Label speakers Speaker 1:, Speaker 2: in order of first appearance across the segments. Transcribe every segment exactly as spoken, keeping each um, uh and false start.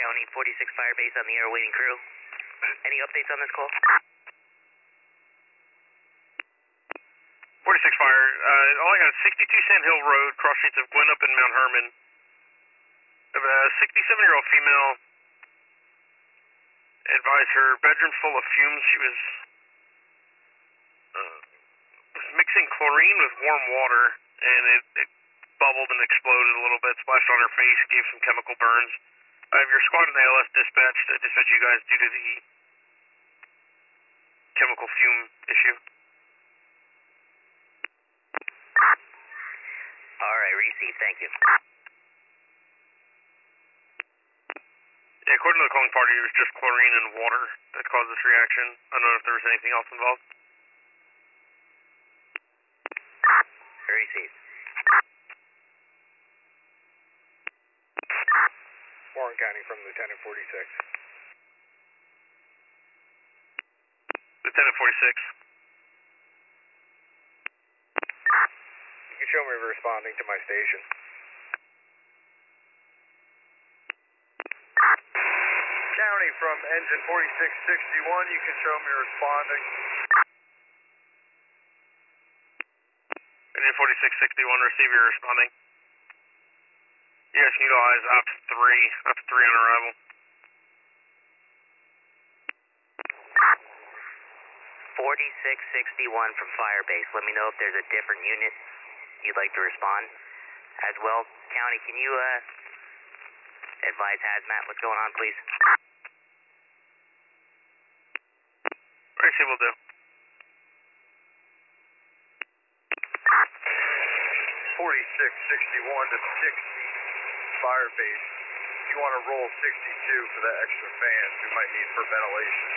Speaker 1: County forty-six Fire Base on the air waiting crew. Any updates on this call?
Speaker 2: forty-six Fire, uh, all I got is sixty-two Sand Hill Road, cross streets of Gwinnett and Mount Herman. A sixty-seven-year-old female advised her bedroom full of fumes. She was, uh, was mixing chlorine with warm water, and it, it bubbled and exploded a little bit, splashed on her face, gave some chemical burns. I have your squad and A L S dispatched. I dispatched you guys due to the chemical fume issue.
Speaker 1: All right, received. Thank you.
Speaker 2: Yeah, according to the calling party, it was just chlorine and water that caused this reaction. I don't know if there was anything else involved.
Speaker 1: Received.
Speaker 3: Warren County from Lieutenant forty-six.
Speaker 2: Lieutenant forty-six.
Speaker 3: You can show me responding to my station. County from engine forty-six sixty-one, you can show me responding.
Speaker 2: Engine forty-six sixty-one, receiver responding. You guys can utilize Ops three, Ops three on arrival.
Speaker 1: forty-six sixty-one from Firebase. Let me know if there's a different unit you'd like to respond. As well, County, can you uh, advise Hazmat what's going on, please?
Speaker 2: Receive will do.
Speaker 3: forty-six sixty-one to sixty, Firebase. If you want to roll sixty-two for that extra fans we might need for ventilation.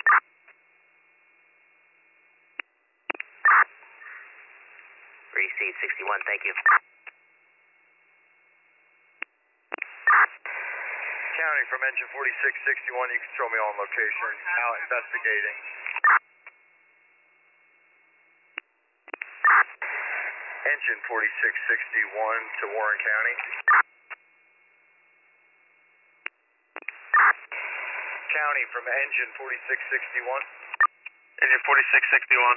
Speaker 1: Receive sixty-one, thank you.
Speaker 3: County from engine forty-six sixty-one, you can show me on location, out investigating. Engine forty-six sixty-one to Warren County. County from engine forty-six sixty-one.
Speaker 2: Engine forty-six sixty-one.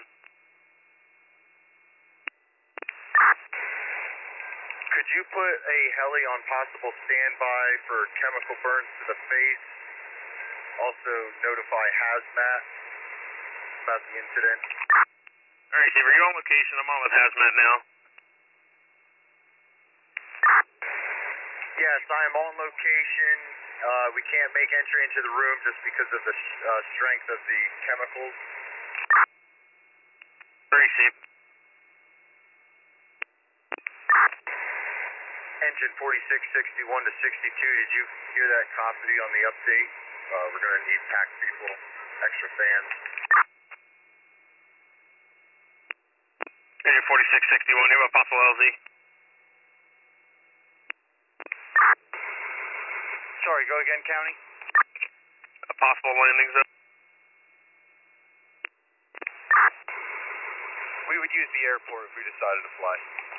Speaker 3: Could you put a heli on possible standby for chemical burns to the face? Also notify Hazmat about the incident.
Speaker 2: All right, receiver, you're on location. I'm on with Hazmat now.
Speaker 3: Yes, I am on location. Uh, we can't make entry into the room just because of the uh, strength of the chemicals.
Speaker 2: Receive.
Speaker 3: Engine forty-six sixty-one to sixty-two, did you hear that copy on the update? Uh, we're going to need pack people, extra fans.
Speaker 2: Engine forty-six sixty-one, you have a possible L Z.
Speaker 3: Sorry, go again, County?
Speaker 2: A possible landing zone.
Speaker 3: We would use the airport if we decided to fly.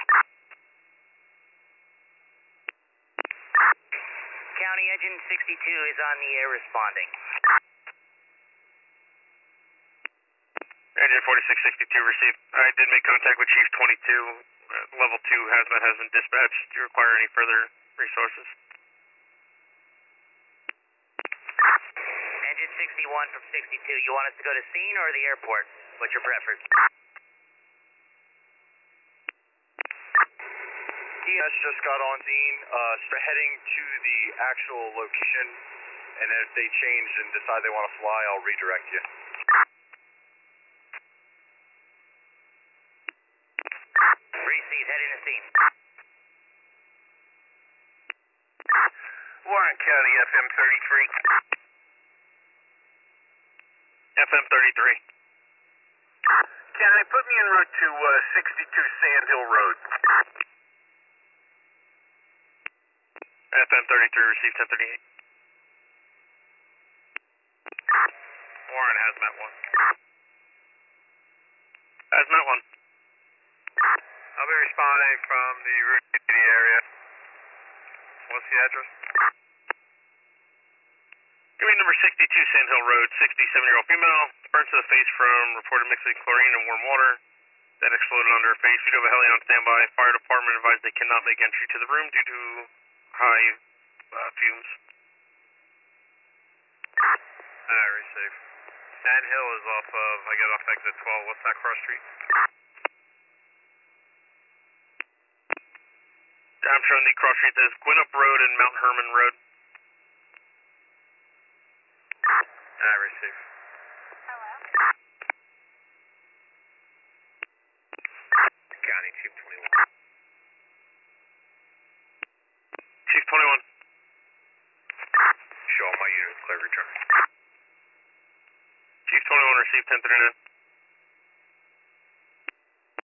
Speaker 1: County engine sixty-two is on the air responding.
Speaker 2: Engine forty-six sixty-two received. I did make contact with Chief twenty-two. Uh, level two Hazmat has been dispatched. Do you require any further resources?
Speaker 1: Engine sixty-one from sixty-two, you want us to go to scene or the airport? What's your preference?
Speaker 3: D S just got on scene, uh, so heading to the actual location, and if they change and decide they want to fly, I'll redirect you.
Speaker 1: Receive, heading to scene.
Speaker 2: Warren County, F M thirty-three. F M thirty-three.
Speaker 4: County, put me en route to uh, sixty-two Sand Hill Road.
Speaker 2: F M thirty-three, received ten thirty-eight. Warren, Hazmat one. Hazmat one.
Speaker 4: I'll be responding from the Route eighty area. What's the address?
Speaker 2: Unit number sixty-two, Sand Hill Road, sixty-seven-year-old female, burns to the face from reported mixing chlorine and warm water, then exploded under her face. We do have a heli on standby. Fire department advised they cannot make entry to the room due to high uh, fumes.
Speaker 3: Alright, receive. Sand Hill is off of, I get off exit twelve, what's that cross street?
Speaker 2: I'm showing the cross street. There's Gwinnett Road and Mount Herman Road.
Speaker 3: Alright, receive.
Speaker 5: Hello?
Speaker 3: County Chief twenty-one.
Speaker 2: Chief twenty-one.
Speaker 3: Show all my units clear return.
Speaker 2: Chief twenty-one received ten thirty-nine.